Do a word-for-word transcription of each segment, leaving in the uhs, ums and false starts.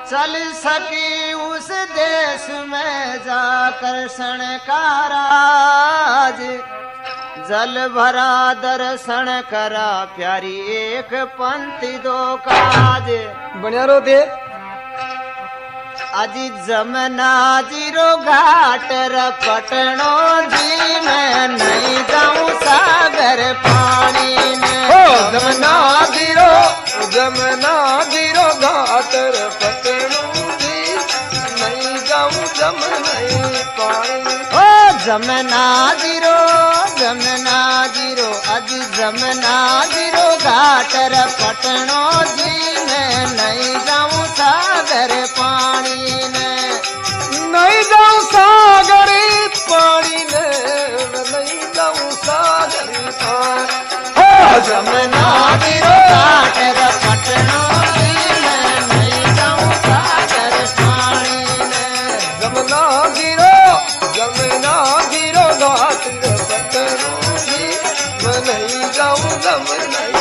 चल सकी उस देश में जाकर सन का राज, जल भरा दर्शन करा प्यारी एक पंक्ति दो काज। बढ़िया रो दे अजी जमना जीरो घाट रपटनो जी मैं नहीं जाऊं सागर पानी में। हो जमना जीरो जमना जीरो घाट रपटनो जी नहीं जाऊं जम नहीं पानी। ओ जमना जीरो जमना जीरो अजी जमना जीरो घाट रपटनो जी मैं नहीं जाऊं सागर पानी में। नहीं जाऊं सागर पानी में नहीं जाऊं सागर पानी। हो जमना जीरो घाट रपटनो जी मैं नहीं जाऊं सागर पानी में। जमना जीरो जमना जीरो घाट रपटनो जी मैं नहीं जाऊं जम नहीं।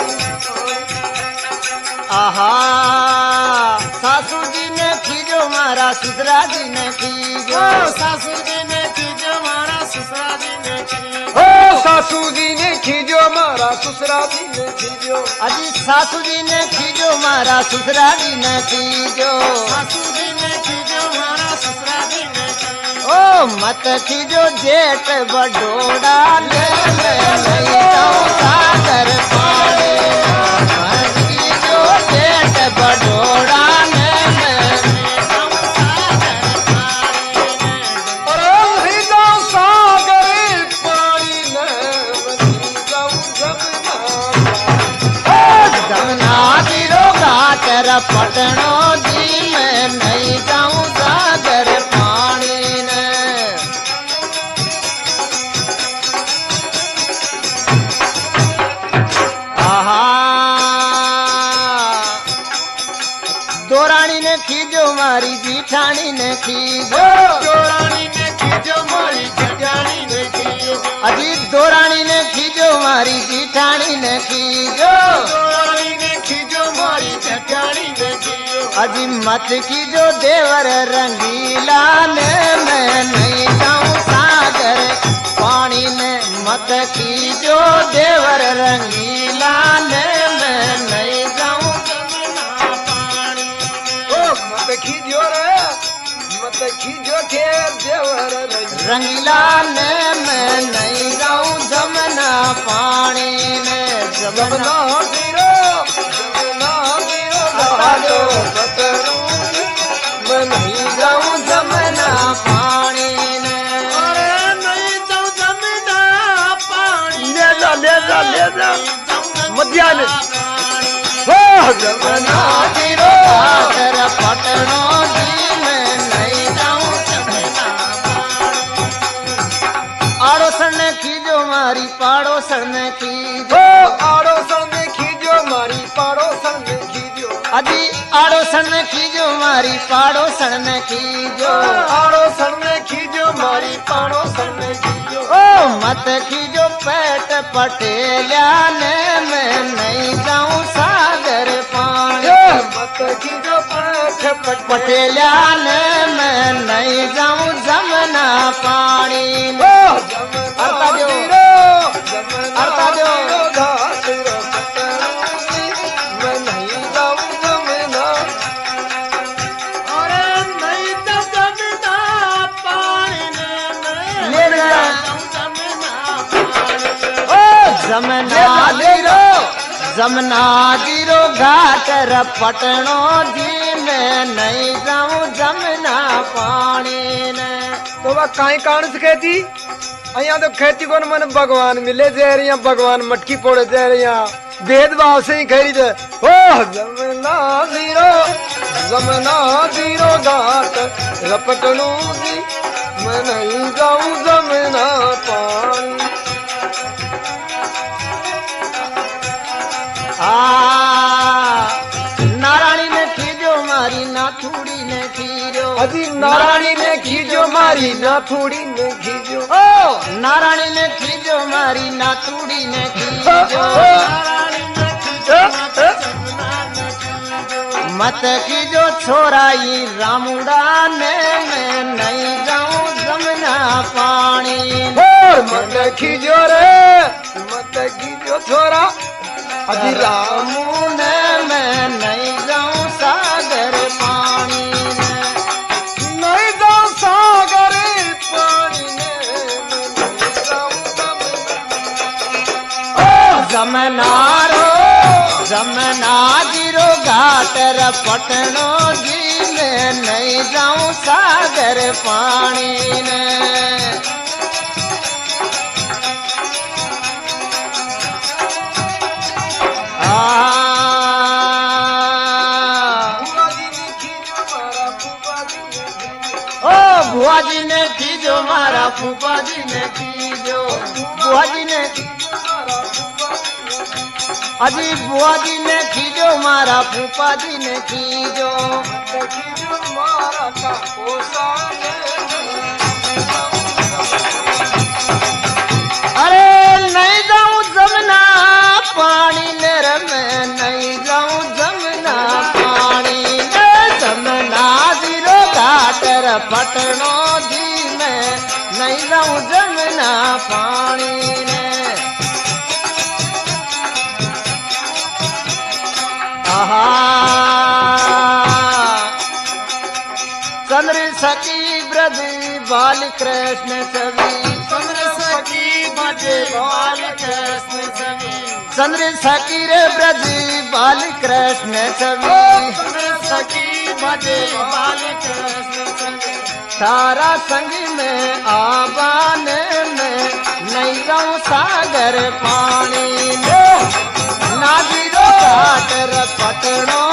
आहा सासू जी ने खीजो मारा ससुरा जी ने खीजो। सासू जी ने खीजो मारा ससुरा जी ने खीजो। हो सासू जी ने खीजो मारा ससुरा जी ने खीजो। अजी सासू जी ने खीजो मारा ससुरा जी ने खीजो। सासू जी ने खीजो मारा ससुरा जी ने खीजो। ओ मत खीजो जेठ बडोड़ा ले ले नहीं जाऊं सागर पानी। मत खीजो जेठ बडोड़ा ले ले नहीं जाऊं सागर पानी में। और नहीं जाऊं सागर पानी में नहीं जाऊं जमना। जमना जीरो घाट रपटनो जी मैं नहीं जाऊं सागर पानी में। आहा दो रानी ने खीजो मारी जीठानी ने खीजो। रानी ने खीजो मारी जेठानी ने खीजो। अजी दो रानी ने खीजो मारी जीठानी ने खीजो। रानी ने खीजो मारी जेठानी ने खीजो। अजी मत खीजो देवर रंगीला ने मैं नहीं जाऊं सागर पानी में। मत खीजो देवर रंगीला ने मैं नहीं जाऊं जमुना पानी में। ओ मत खीजो रे मत खीजो के देवर रंगीला ने मैं नहीं जाऊं जमुना पानी में। जमना जमुना जीरो जमना जीरो घाट रपटनो मैं नहीं जाऊं जमुना पानी में। अरे नहीं जाऊं जमुना पानी। ले जा ले जा ले जा मध्या ले। हो जमना जीरो घाट रपटनो जी मैं नहीं जाऊं जमुना पानी। आड़ोसन ने खीजो मारी पाड़ोसन ने खीजो। हो आड़ोसन ने खीजो मारी पाड़ोसन ने खीजो। अजी आड़ोसन ने खीजो मारी पाड़ोसन ने खीजो। आड़ोसन ने खीजो मारी पाड़ोसन ने खीजो। ओ मत खीजो पेट पटेल्या ने मैं नहीं जाऊं सागर पानी। मत खीजो पेट पट पटेल्या ने मैं नहीं जाऊं जमुना पानी में। अर्ता दो अर्ता दो घाट रपटनो जी मैं नहीं जाऊं जमुना। अरे नहीं जाऊं जमुना पानी में। मैं ले ले जाऊं जमुना पानी में। ओ जमुना जीरो जमुना जीरो घाट रपटनो जी मैं नहीं जाऊं जमुना पानी में। तो वह काई कारण से कहती अया तो खेती को मन भगवान मिले जे रही भगवान मटकी पोड़े जे रही भेदभाव से ही खरीद। ओ जमना जीरो जमना जीरो घाट रपटनो जी मैं नहीं जाऊं जमना पानी। आ नारायणी ने खीजो मारी नाथुड़ी ने खीजो। अजी नारायणी ने खीजो मारी नाथुड़ी ने खीजो। ओ नारायणी ने खीजो मारी नाथुड़ी ने खीजो। मत की जो छोराई रामुड़ा ने मैं नहीं जाऊं जमुना पानी और मत खींचो रे मत खींचो छोरा अभी राम रामू ने मैं नहीं जाऊं सागर पानी में नहीं जाऊं सागर पानी में नहीं जाऊं जमनारो जमना जीरो घाटर पटनो जी में नहीं जाऊं सागर पानी में बुआ जी ने खींचो मारा फूफा जी ने खींचो बुआ जी ने अजी बुआ जी ने खींचो मारा फूफा जी ने खींचो अरे नहीं जाऊं जमुना पानी नेर में नहीं जाऊं जमुना पानी में जमुना जीरो घाटर पटनो जी में नहीं जाऊं जमुना पानी में आहा चंद्र सखी ब्रज बाल कृष्ण छवि चंद्र सखी बजे बाल कृष्ण छवि चंद्र सखी रे ब्रज बाल कृष्ण छवि चंद्र सखी बजे बाल कृष्ण छवि तारा संग में आबाने में नहीं जाऊं सागर पानी में नाजिरो घाटर पटनो